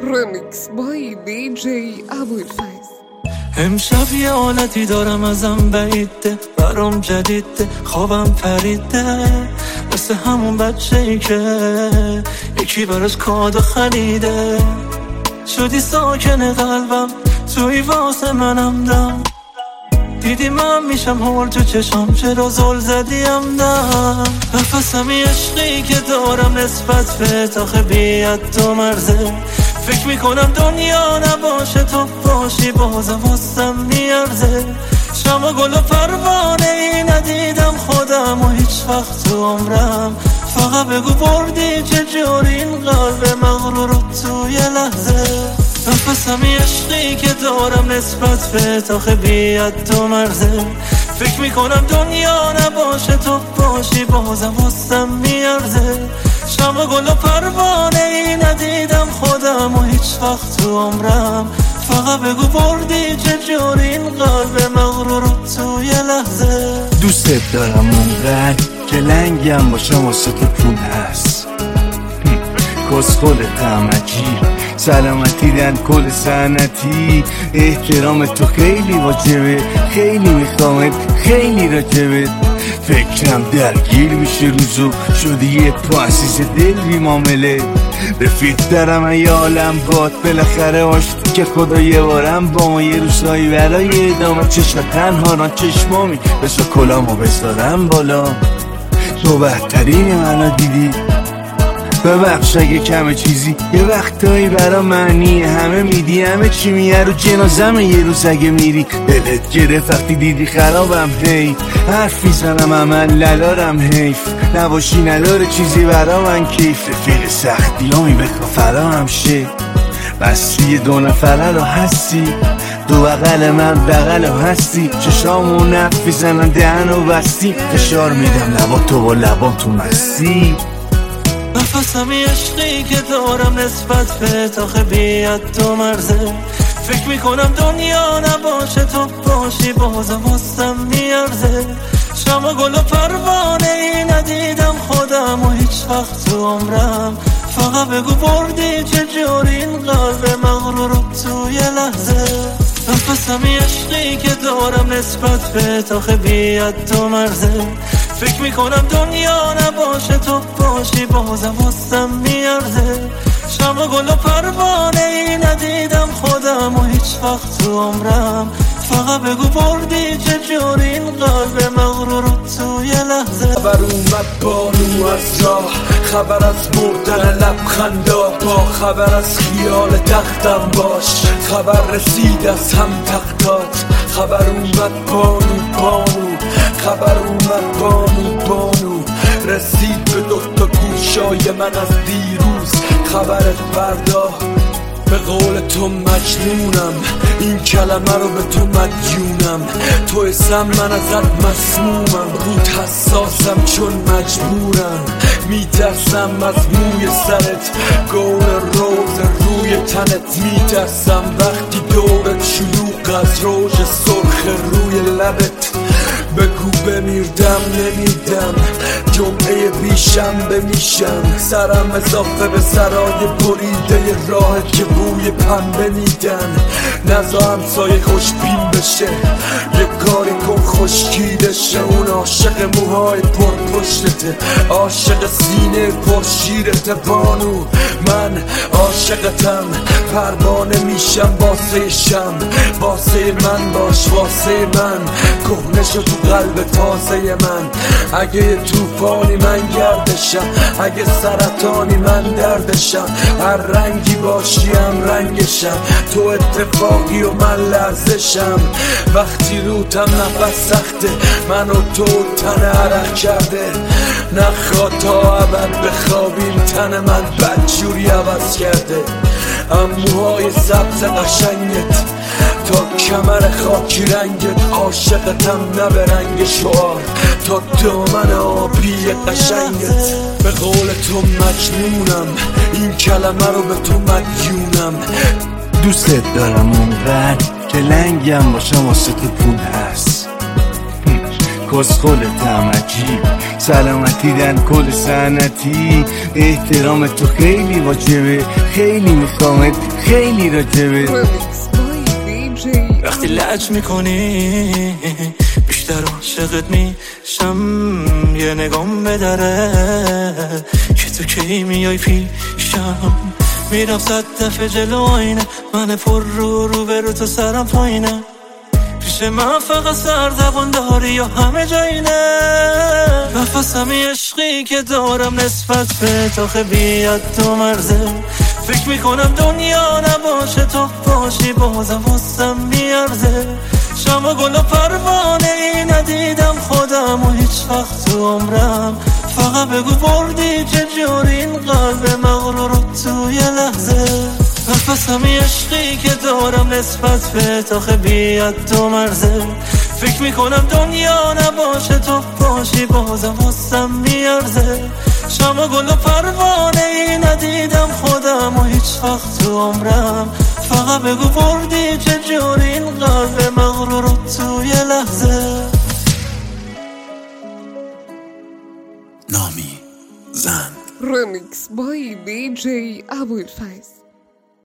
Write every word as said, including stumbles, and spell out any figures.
Remix by دی جی ابوالفضل. امشب یه حالتی دارم ازم بعیده، برام جدیده، خوابم پریده، مثل همون بچه ای که یکی براش کادو خریده. شدی ساکن قلبم، توی واسه منم دم، دیدی من میشم هول تو چشم، چرا زل زدیم دم. نفسمی عشقی که دارم نسبت به تاخه بیاد تو مرزه، فکر میکنم دنیا نباشه تو باشی بازم واسم میارزه. شما گل و پروانه ای ندیدم خودم و هیچ وقت تو عمرم، فقط بگو بردی چجوری این قلب مغرور رو توی لحظه. نفسمی عشقی که دارم نسبت به تاخه بیاد تو مرزه، فکر میکنم دنیا نباشه تو باشی بازم واسم میارزه. شما گل و پروانه ای ندیدم خودم و هیچ وقت تو عمرم، فقط بگو بردی چجوری این قلب مغرور رو توی لحظه. دوست دارم اونقدر که لنگم باشم واسه تو پول هست، کسخل تمجی سلامتی دن کل سنتی. احترام تو خیلی واجبه، خیلی میخوامت، خیلی راجبت. فکرم درگیر میشه روزو، شدی یه پاسیز دل بی معامله. رفیق دارم ای عالم باد، بالاخره آشتی که خدا یه بارم با ما یه روزایی برای ادامه. چشم تنها ران چشمامی بسا کلامو بذارم بالا، تو بهترین منو دیدی. ببخش اگه کمه چیزی یه وقتایی برا معنی همه میدی، همه چی میه رو جنازمه. یه روز اگه میری دلت گرفت وقتی دیدی خرابم، هی حرف میزنم عمل ندارم، حیف نباشی نداره چیزی برا من کیف. رفیق سختی همی بکن فرا هم شه، بس توی دو نفره رو هستی، دو بغل من بغل رو هستی. چشامو نفی زنن دهن و بستی، فشار میدم لبا تو و لبا تو مستی. نفسمی عشقی که دارم نسبت به تاخه بیاد تو مرزه، فکر میکنم دنیا نباشه تو باشی بازم واسم میارزه. شما گل و پروانه ای ندیدم خودم و هیچ وقت تو عمرم، فقط بگو بردی چجوری این قلب مغرور رو توی لحظه. نفسمی عشقی که دارم نسبت به تاخه بیاد تو مرزه، فکر میکنم دنیا نباشه تو باشی بازم واسم میارزه. شما گل و پروانه ای ندیدم خودم و هیچ وقت تو عمرم، فقط بگو بردی چجوری این قلب مغرور رو توی لحظه. خبر اومد بانو از راه، خبر از مردن لبخندا، با خبر از خیال تختم باش، خبر رسید از هم تختات. خبر اومد بانو بانو، خبر اومد بانو بانو، رسید به دوتا گوشای من از دیروز. خبرت فردا به قول تو مجنونم، این کلمه رو به تو مدیونم. تو اسم من ازت مسمومم، رود حساسم چون مجبورم. میترسم از موی سرت، گول روز روی تنت. میترسم وقتی دورت شلوغ از روژ سرخ روی لبت. بگو بمیردم نمیدم، جمعه بیشنبه میشم، سرم اضافه به سرای بریده راه که بوی پنبه میدن. نزا همسایه خوشبین بشه، یه کاری کن خشکیده شه. اون عاشق موهای پر پشتته، عاشق سینه پر شیرته بانو. من عاشقتم، پروانه میشم واسه شم. واسه من باش واسه من، کهنه شو تو قلب تازه من. اگه توفانی من گردشم، اگه سرطانی من دردشم. هر رنگی باشیم رنگشم، تو اتفاقی و من لرزشم. وقتی روتم نفس سخته، من و تو تن عرق کرده. نخواد تا ابد بخوابیم، تن من بدجوری عوض کرده. اموهای سبز قشنگت تا کمر خاکی رنگت، عاشقتم نه به رنگ شعار تا دامن آبی قشنگت. به قول تو مجنونم، این کلمه رو به تو مدیونم. دوست دارم اونقدر که لنگم باشم واسه تو پول هست، کسخل تمجی سلامتی دن کل سنتی. احترام تو خیلی واجبه، خیلی میخوامت، خیلی راجبه. رمیکس بای دی جی وقتی لج میکنی بیشتر عاشقت میشم، یه نگام به دره که تو کی میای پیشم. میرم صد دفعه جلو آینه، من پر رو رو برو تو سرم پایینه. پیش من فقط سردبان داری یا همه جایینه. نفسمی عشقی که دارم نسبت به تو خیلیت تو مرزه. فکر میکنم دنیا نباشه تو باشی بازم واسم میارزه. شما گل و پروانه ای ندیدم خودم و هیچ وقت تو عمرم. فقط بگو بردی چه جوری این قلب مغرور رو توی لحظه. نفسمی عشقی که دارم نسبت به تا خیلیت تو مرزه. فکر میکنم دنیا نباشه تو باشی بازم واسم میارزه. شما گل و پروانه ای ندیدم خودم و هیچ وقت تو عمرم. فقط بگو بردی چه جوری این قلب مغرور رو توی لحظه. نامی زند رمیکس بای دی جی ابوالفضل.